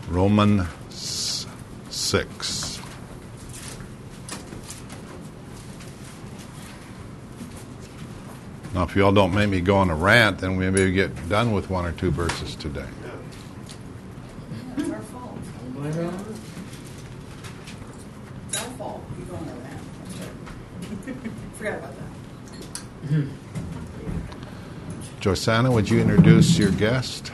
Romans 6. Now, if you all don't make me go on a rant, then we maybe get done with one or two verses today. It's our fault. It's our fault. You go on a rant. Forgot about that. Josanna, would you introduce your guest?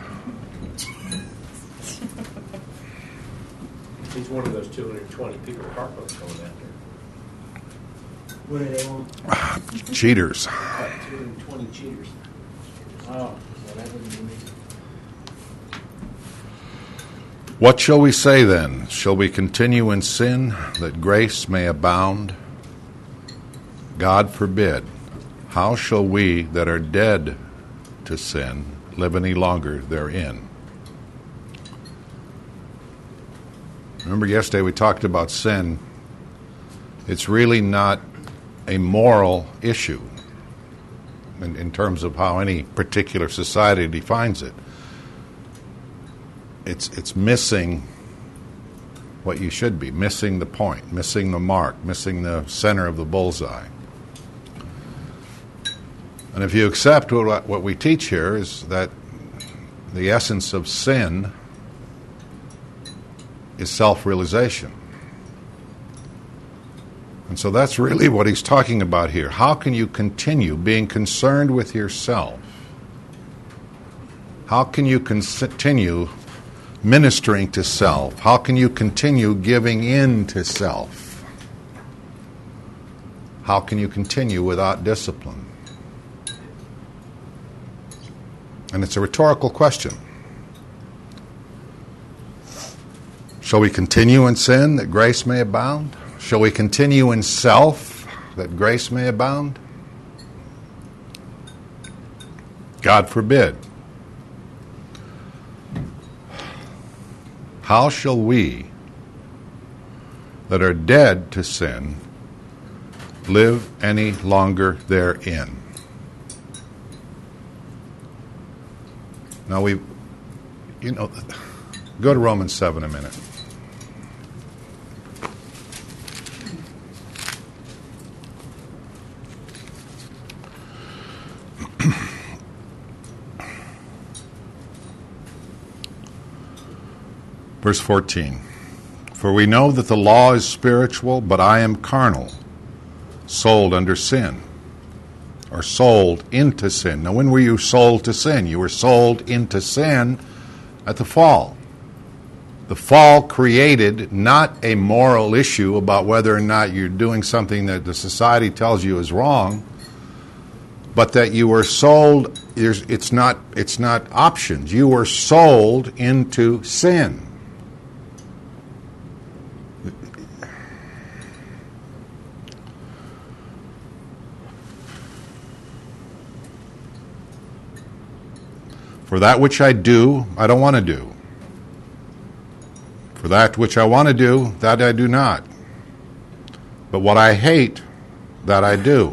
He's one of those 220 people Harpo's going after. What do they want? Cheaters. 220 cheaters. Oh, well, that wouldn't be me. What shall we say then? Shall we continue in sin that grace may abound? God forbid. How shall we that are dead to sin live any longer therein? Remember yesterday we talked about sin. It's really not a moral issue in terms of how any particular society defines it. It's missing what you should be, missing the point, missing the mark, missing the center of the bullseye. And if you accept what we teach here is that the essence of sin is self-realization. And so that's really what he's talking about here. How can you continue being concerned with yourself? How can you continue ministering to self? How can you continue giving in to self? How can you continue without discipline? And it's a rhetorical question. Shall we continue in sin that grace may abound? Shall we continue in self that grace may abound? God forbid. How shall we that are dead to sin live any longer therein? Now go to Romans 7 a minute. Verse 14. For we know that the law is spiritual, but I am carnal, sold under sin, or sold into sin. Now, when were you sold to sin? You were sold into sin at the fall. The fall created not a moral issue about whether or not you're doing something that the society tells you is wrong, but that you were sold. It's not options. You were sold into sin. For that which I do, I don't want to do. For that which I want to do, that I do not. But what I hate, that I do.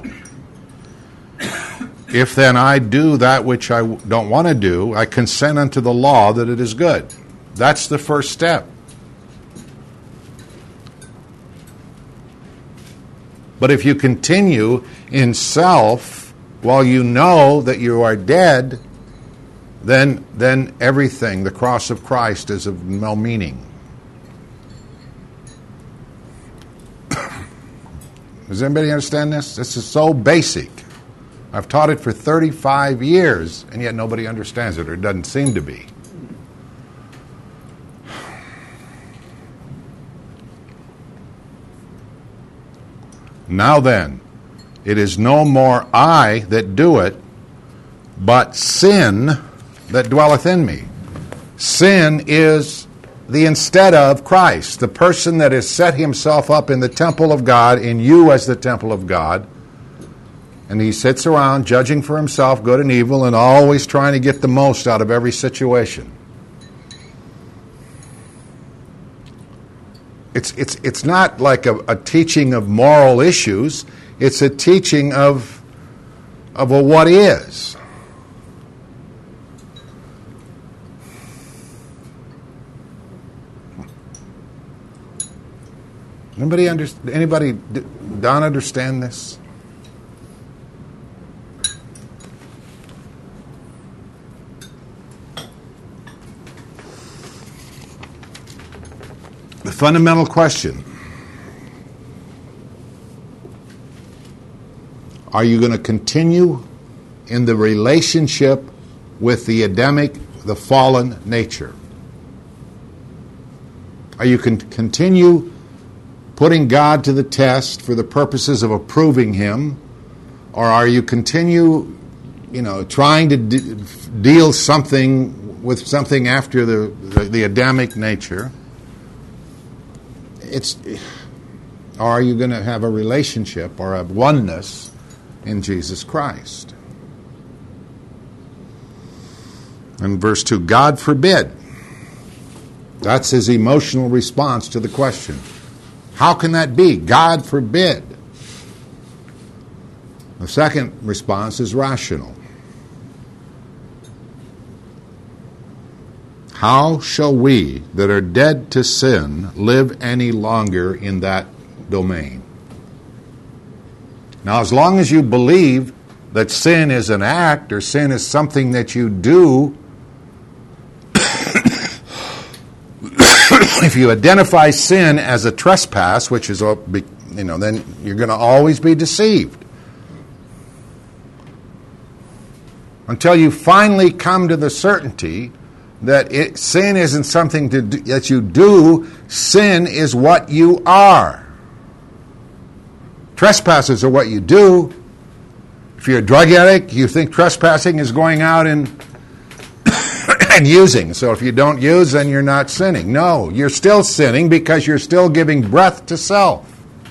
If then I do that which I don't want to do, I consent unto the law that it is good. That's the first step. But if you continue in self while you know that you are dead, then everything, the cross of Christ, is of no meaning. Does anybody understand this? This is so basic. I've taught it for 35 years, and yet nobody understands it, or it doesn't seem to be. Now then, it is no more I that do it, but sin that dwelleth in me. Sin is the instead of Christ, the person that has set himself up in the temple of God, in you as the temple of God, and he sits around judging for himself good and evil and always trying to get the most out of every situation. It's not like a teaching of moral issues. It's a teaching of a what is. Anybody don't understand this? The fundamental question: are you going to continue in the relationship with the Adamic, the fallen nature? Are you can continue putting God to the test for the purposes of approving Him, or are you continue, trying to deal something with something after the Adamic nature? Or are you going to have a relationship or a oneness in Jesus Christ? In verse 2, God forbid. That's his emotional response to the question. How can that be? God forbid. The second response is rational. How shall we that are dead to sin live any longer in that domain? Now, as long as you believe that sin is an act or sin is something that you do, if you identify sin as a trespass, which is, then you're going to always be deceived. Until you finally come to the certainty that sin isn't something that you do, sin is what you are. Trespasses are what you do. If you're a drug addict, you think trespassing is going out and using. So if you don't use, then you're not sinning. No, you're still sinning because you're still giving breath to self.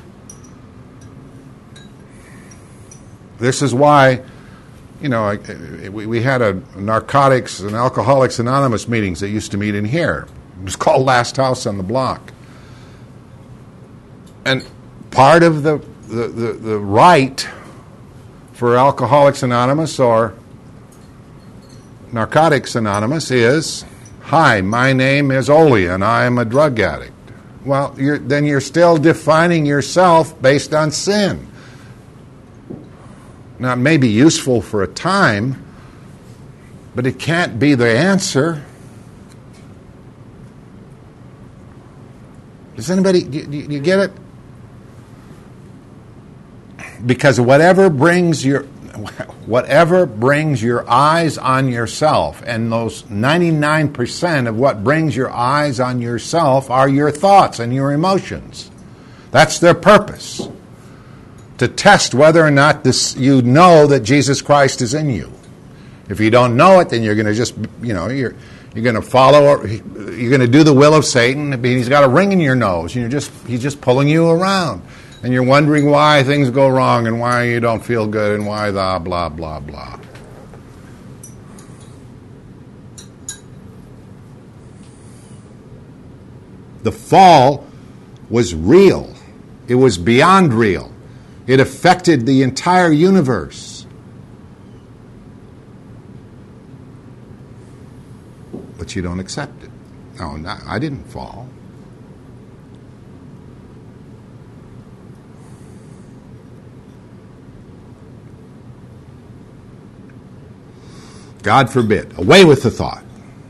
This is why, we had a Narcotics and Alcoholics Anonymous meetings that used to meet in here. It was called Last House on the Block. And part of the right for Alcoholics Anonymous or Narcotics Anonymous is, hi, my name is Ole and I am a drug addict. Well, then you're still defining yourself based on sin. Now, it may be useful for a time, but it can't be the answer. Does anybody, do you get it? Because whatever brings your eyes on yourself, and those 99% of what brings your eyes on yourself are your thoughts and your emotions. That's their purpose. To test whether or not you know that Jesus Christ is in you. If you don't know it, then you're going to just, you're going to follow, you're going to do the will of Satan. He's got a ring in your nose, and he's just pulling you around. And you're wondering why things go wrong and why you don't feel good and why blah, blah, blah, blah. The fall was real. It was beyond real. It affected the entire universe. But you don't accept it. No, I didn't fall. God forbid. Away with the thought.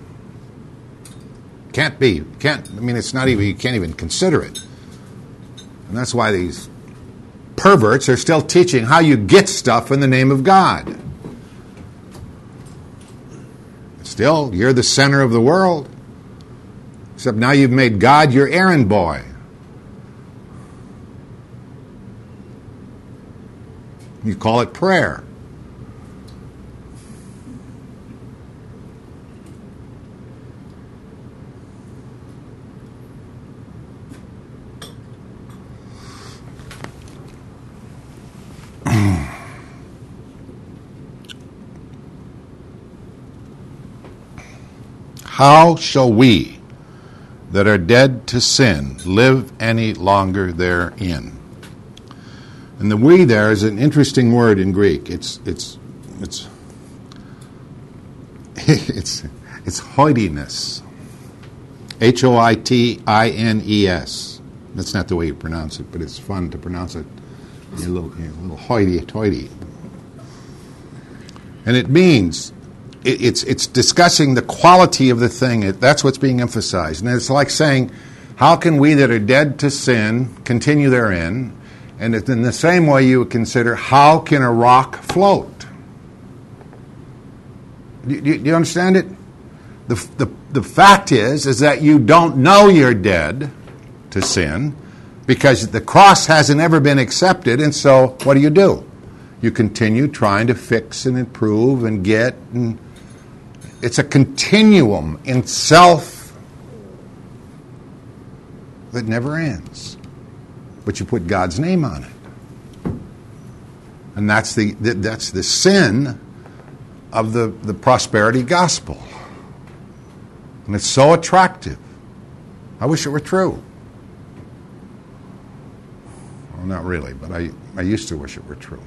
Can't be. It's not even, you can't even consider it. And that's why these perverts are still teaching how you get stuff in the name of God. Still, you're the center of the world. Except now you've made God your errand boy. You call it prayer. How shall we that are dead to sin live any longer therein? And the "we" there is an interesting word in Greek. It's hoidines. Hoitines. That's not the way you pronounce it, but it's fun to pronounce it. You're a little hoity-toity. And it means, it's discussing the quality of the thing. That's what's being emphasized. And it's like saying, how can we that are dead to sin continue therein? And in the same way you would consider, how can a rock float? Do you understand it? The fact is that you don't know you're dead to sin because the cross hasn't ever been accepted, and so what do? You continue trying to fix and improve and get, and it's a continuum in self that never ends. But you put God's name on it. And that's the sin of the prosperity gospel. And it's so attractive. I wish it were true. Well, not really, but I used to wish it were true.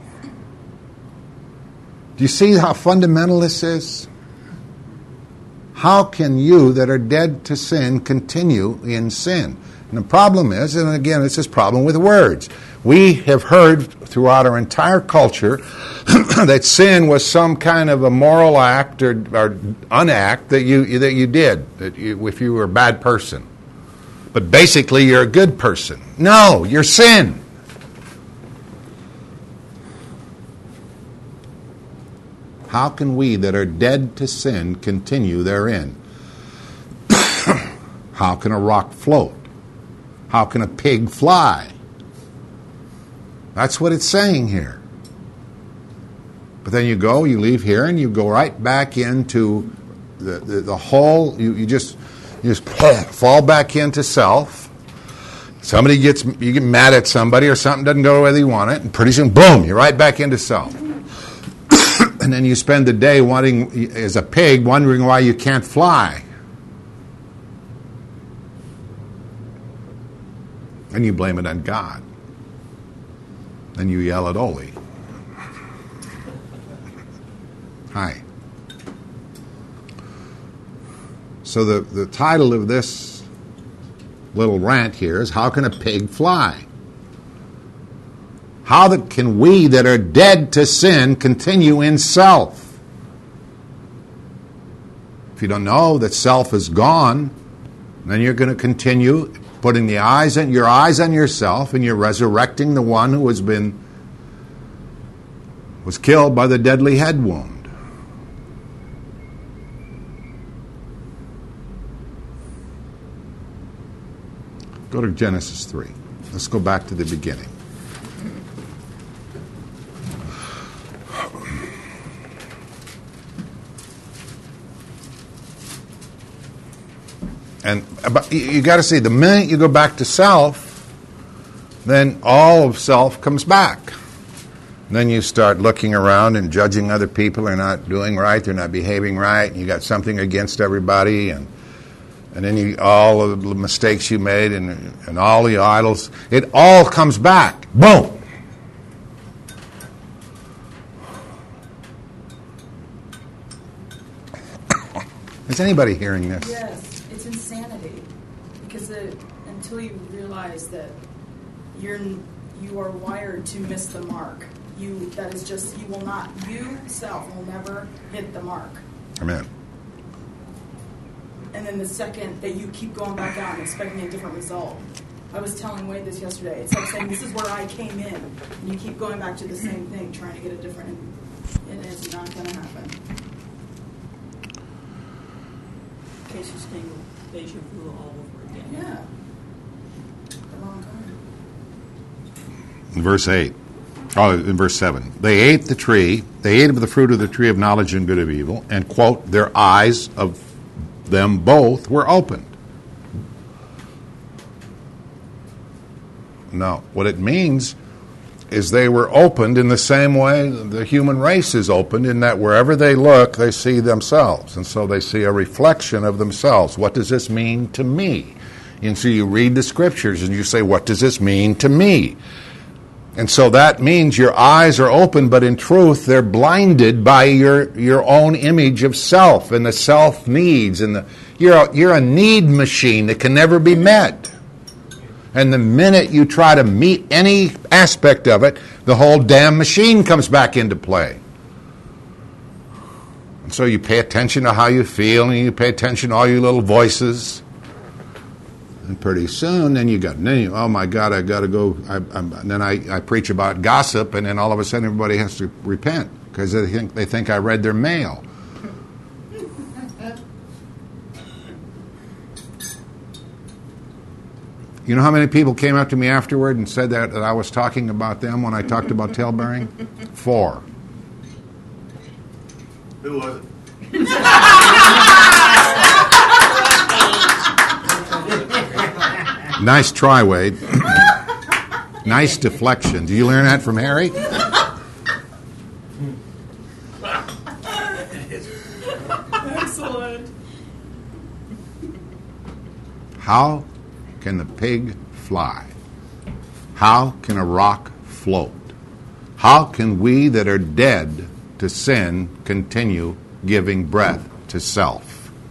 Do you see how fundamental this is? How can you that are dead to sin continue in sin? And the problem is, and again, it's this problem with words. We have heard throughout our entire culture that sin was some kind of a moral act or unact that you did, if you were a bad person. But basically, you're a good person. No, you're sin. How can we that are dead to sin continue therein? How can a rock float? How can a pig fly? That's what it's saying here. But then you leave here, and you go right back into the whole, you just fall back into self. You get mad at somebody or something doesn't go the way you want it, and pretty soon, boom, you're right back into self. And then you spend the day as a pig, wondering why you can't fly. And you blame it on God. Then you yell at Oli. Hi. So the title of this little rant here is, How Can a Pig Fly? How can we that are dead to sin continue in self? If you don't know that self is gone, then you're going to continue putting your eyes on yourself, and you're resurrecting the one who was killed by the deadly head wound. Go to Genesis 3. Let's go back to the beginning. And you got to see, the minute you go back to self, then all of self comes back. And then you start looking around and judging other people. They're not doing right. They're not behaving right. And you got something against everybody. And then all of the mistakes you made and all the idols, it all comes back. Boom. Is anybody hearing this? Yes. It's insanity, because until you realize that you are wired to miss the mark, you self will never hit the mark. Amen. And then the second that you keep going back out and expecting a different result. I was telling Wade this yesterday. It's like saying, this is where I came in, and you keep going back to the same thing, trying to get a different, and it's not going to happen. Case is being deja vu all over again. Yeah. The wrong time. In verse 7. They ate of the fruit of the tree of knowledge and good of evil, and, quote, their eyes of them both were opened. Now, what it means is they were opened in the same way the human race is opened, in that wherever they look, they see themselves. And so they see a reflection of themselves. What does this mean to me? And so you read the scriptures and you say, what does this mean to me? And so that means your eyes are open, but in truth, they're blinded by your own image of self and the self needs. And you're a need machine that can never be met. And the minute you try to meet any aspect of it, the whole damn machine comes back into play. And so you pay attention to how you feel, and you pay attention to all your little voices. And pretty soon, then oh my God, I got to go. Then I preach about gossip, and then all of a sudden everybody has to repent because they think I read their mail. You know how many people came up to me afterward and said that I was talking about them when I talked about tail bearing? 4. Who was it? Nice try, Wade. Nice deflection. Did you learn that from Harry? Excellent. How can the pig fly? How can a rock float? How can we that are dead to sin continue giving breath to self?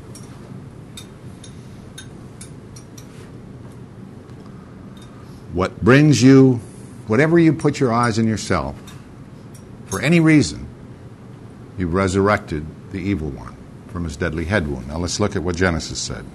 What brings you, whatever you put your eyes in yourself, for any reason, you've resurrected the evil one from his deadly head wound. Now let's look at what Genesis said.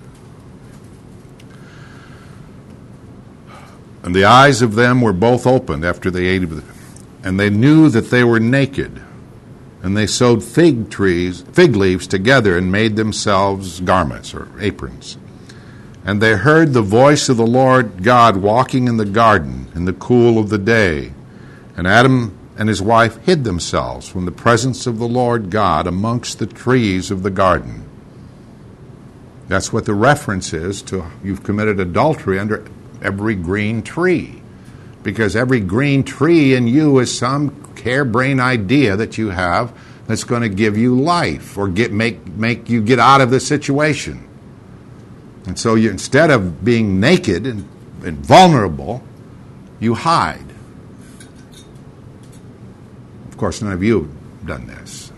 And the eyes of them were both opened after they ate of it, and they knew that they were naked. And they sewed fig leaves together and made themselves garments or aprons. And they heard the voice of the Lord God walking in the garden in the cool of the day. And Adam and his wife hid themselves from the presence of the Lord God amongst the trees of the garden. That's what the reference is to you've committed adultery under every green tree. Because every green tree in you is some harebrained idea that you have that's going to give you life or make you get out of the situation. And so you, instead of being naked and vulnerable, you hide. Of course, none of you have done this.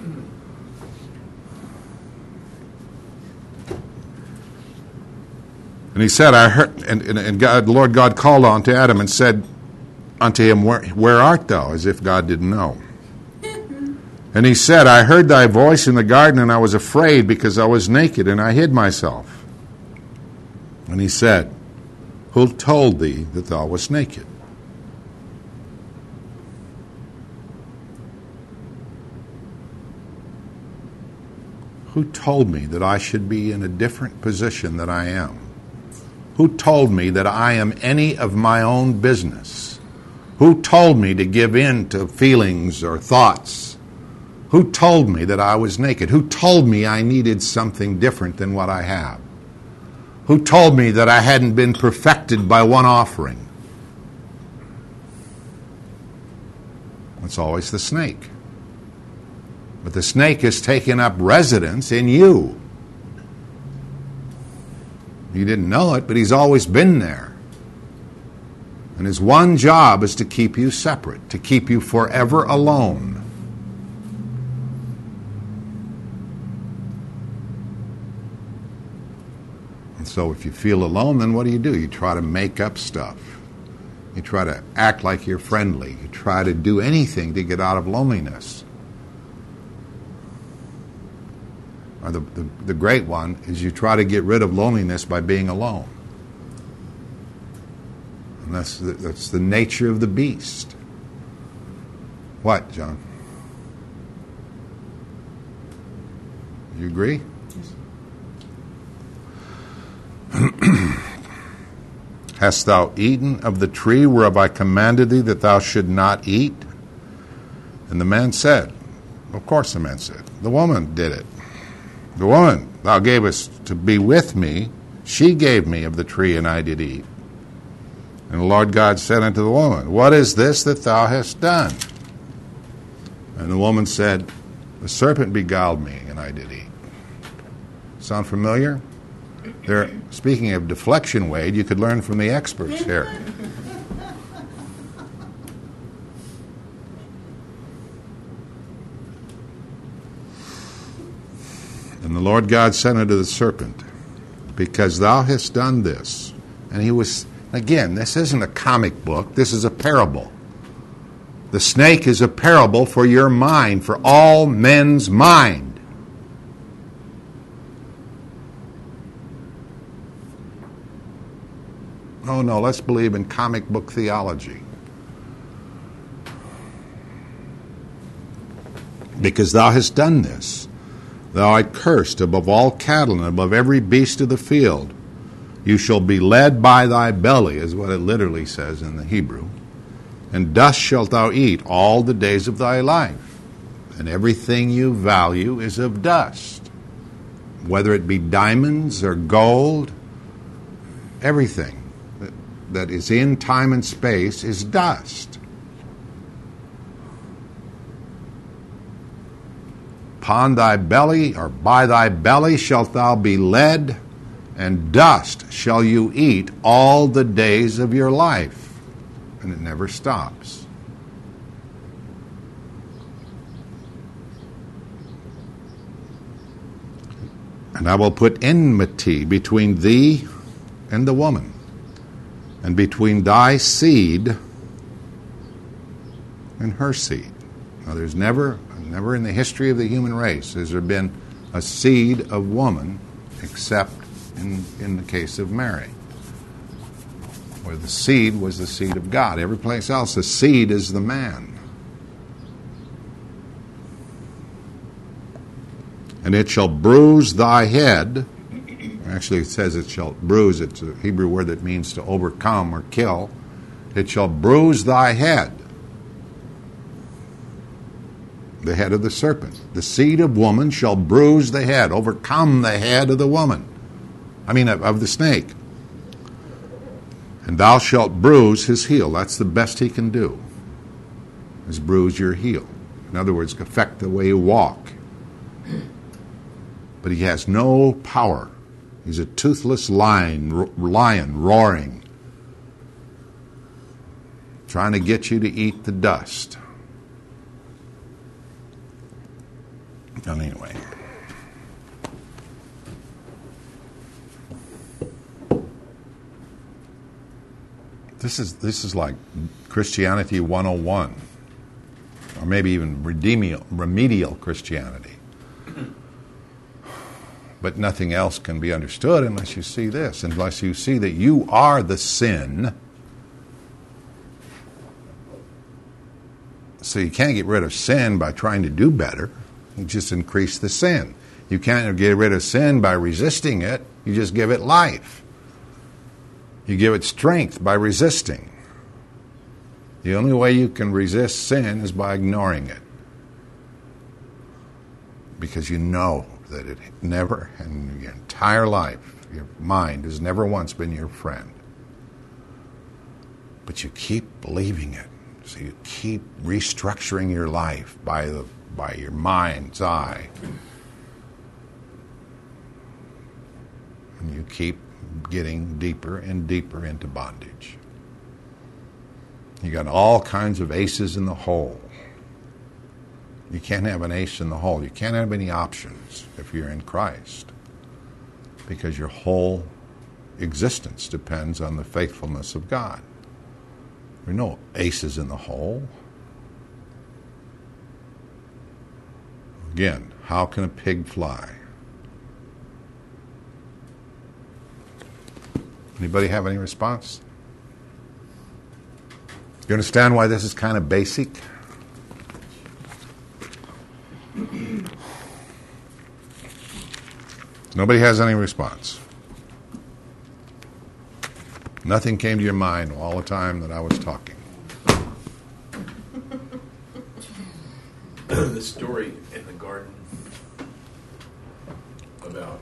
And he said, I heard, and God, the Lord God called unto Adam and said unto him, Where art thou? As if God didn't know. And he said, I heard thy voice in the garden, and I was afraid because I was naked, and I hid myself. And he said, Who told thee that thou wast naked? Who told me that I should be in a different position than I am? Who told me that I am any of my own business? Who told me to give in to feelings or thoughts? Who told me that I was naked? Who told me I needed something different than what I have? Who told me that I hadn't been perfected by one offering? It's always the snake. But the snake has taken up residence in you. You didn't know it, but he's always been there. And his one job is to keep you separate, to keep you forever alone. And so if you feel alone, then what do? You try to make up stuff. You try to act like you're friendly. You try to do anything to get out of loneliness. Or the great one is you try to get rid of loneliness by being alone. And that's the nature of the beast. What, John? You agree? Hast thou eaten of the tree whereof I commanded thee that thou should not eat? And the man said, of course the man said, the woman did it. The woman thou gavest to be with me, she gave me of the tree, and I did eat. And the Lord God said unto the woman, what is this that thou hast done? And the woman said, the serpent beguiled me, and I did eat. Sound familiar? Speaking of deflection, Wade, you could learn from the experts here. And the Lord God said unto the serpent, because thou hast done this. And Again, this isn't a comic book. This is a parable. The snake is a parable for your mind, for all men's mind. Oh no, let's believe in comic book theology. Because thou hast done this. Thou art cursed above all cattle and above every beast of the field. You shall be led by thy belly, is what it literally says in the Hebrew. And dust shalt thou eat all the days of thy life. And everything you value is of dust. Whether it be diamonds or gold, everything that is in time and space is dust. Upon thy belly, or by thy belly, shalt thou be led, and dust shall you eat all the days of your life. And it never stops. And I will put enmity between thee and the woman, and between thy seed and her seed. Now there's never in the history of the human race has there been a seed of woman except in the case of Mary, where the seed was the seed of God. Every place else, the seed is the man. And it shall bruise thy head. Actually, it says it shall bruise. It's a Hebrew word that means to overcome or kill. It shall bruise thy head. The head of the serpent. The seed of woman shall bruise the head, overcome the head of the woman. Of the snake. And thou shalt bruise his heel. That's the best he can do, is bruise your heel. In other words, affect the way you walk. But he has no power. He's a toothless lion roaring, trying to get you to eat the dust. And anyway. This is like Christianity 101, or maybe even remedial Christianity. But nothing else can be understood unless you see this, unless you see that you are the sin. So you can't get rid of sin by trying to do better. You just increase the sin. You can't get rid of sin by resisting it. You just give it life. You give it strength by resisting. The only way you can resist sin is by ignoring it. Because you know that it never, in your entire life, your mind has never once been your friend. But you keep believing it. So you keep restructuring your life by your mind's eye. And you keep getting deeper and deeper into bondage. You got all kinds of aces in the hole. You can't have an ace in the hole. You can't have any options if you're in Christ, because your whole existence depends on the faithfulness of God. There are no aces in the hole. Again, how can a pig fly? Anybody have any response? You understand why this is kind of basic? Nobody has any response. Nothing came to your mind all the time that I was talking. The story in the garden about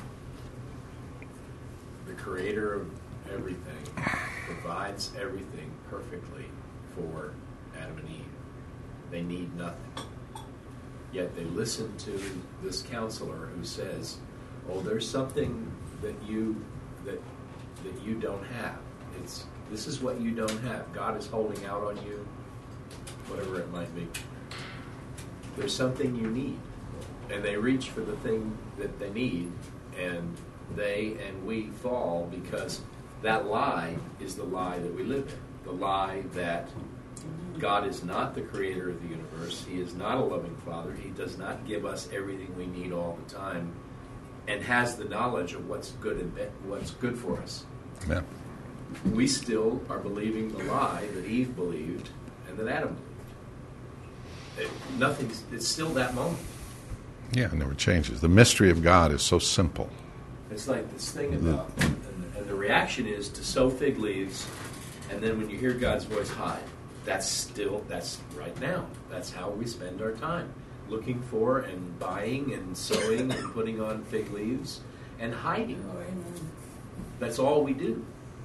the creator of everything provides everything perfectly for Adam and Eve. They need nothing. Yet they listen to this counselor who says, "Oh, there's something that you don't have. This is what you don't have. God is holding out on you, whatever it might be. There's something you need." And they reach for the thing that they need, and they and we fall because That lie is the lie that we live in. The lie that God is not the creator of the universe. He is not a loving Father. He does not give us everything we need all the time, and has the knowledge of what's good and what's good for us. Yeah. We still are believing the lie that Eve believed and that Adam believed. It's still that moment. Yeah, it never changes. The mystery of God is so simple. It's like this thing about, and the reaction is to sow fig leaves, and then when you hear God's voice, hide. That's right now. That's how we spend our time. Looking for and buying and sowing and putting on fig leaves and hiding. Oh, amen. That's all we do.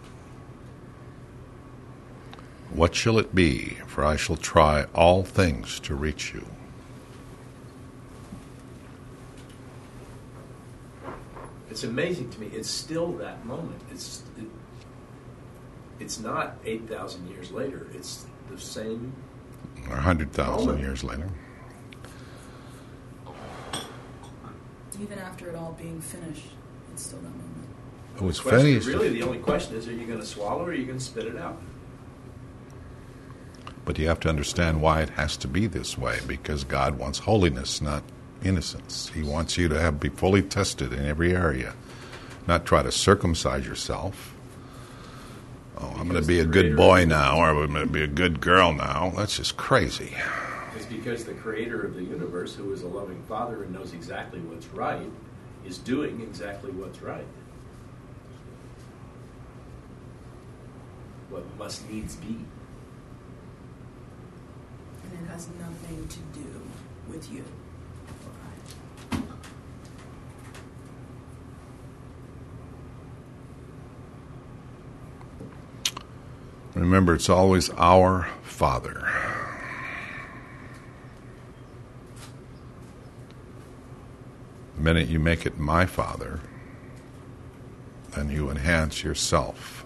What shall it be? For I shall try all things to reach you. It's amazing to me. It's still that moment. It's not 8,000 years later. It's the same. Or 100,000 moment. years later. Even after it all being finished, it's still that moment. It was Question- finished. Really, the only question is, are you going to swallow or are you going to spit it out? But you have to understand why it has to be this way, because God wants holiness, not innocence. He wants you to be fully tested in every area, not try to circumcise yourself. Oh, I'm going to be a good boy now, or I'm going to be a good girl now. That's just crazy. It's because the creator of the universe, who is a loving Father and knows exactly what's right, is doing exactly what's right. What must needs be. And it has nothing to do with you. Remember, it's always our Father. The minute you make it my Father, then you enhance yourself.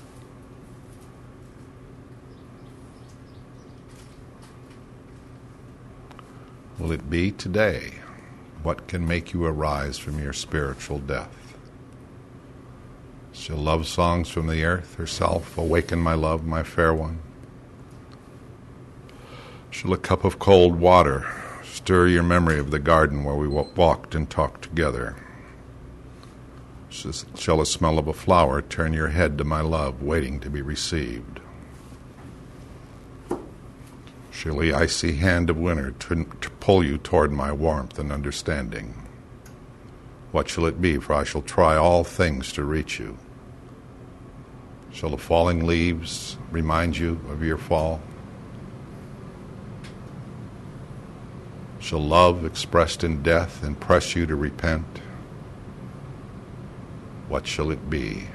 Will it be today? What can make you arise from your spiritual death? Shall love songs from the earth herself awaken my love, my fair one? Shall a cup of cold water stir your memory of the garden where we walked and talked together? Shall a smell of a flower turn your head to my love, waiting to be received? Shall the icy hand of winter to pull you toward my warmth and understanding? What shall it be? For I shall try all things to reach you. Shall the falling leaves remind you of your fall? Shall love expressed in death impress you to repent? What shall it be?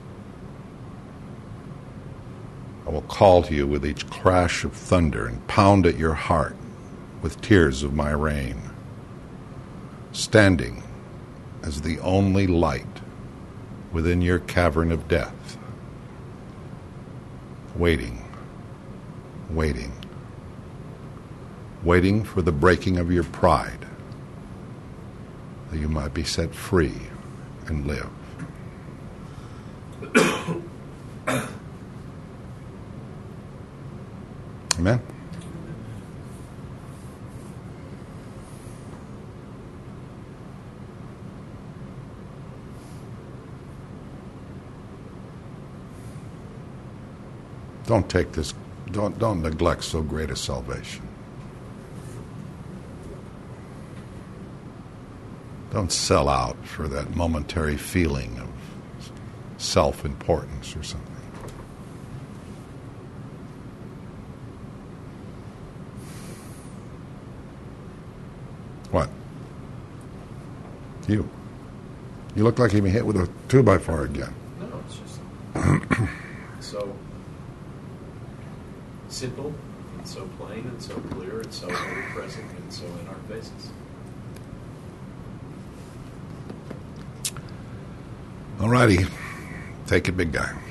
I will call to you with each crash of thunder and pound at your heart with tears of my rain, standing as the only light within your cavern of death, waiting, waiting, waiting for the breaking of your pride, that you might be set free and live. Amen. Don't take this, don't neglect so great a salvation. Don't sell out for that momentary feeling of self-importance or something. What? You look like you've been hit with a 2x4 again. No, it's just so simple and so plain and so clear and so ever present and so in our faces. All righty. Take it, big guy.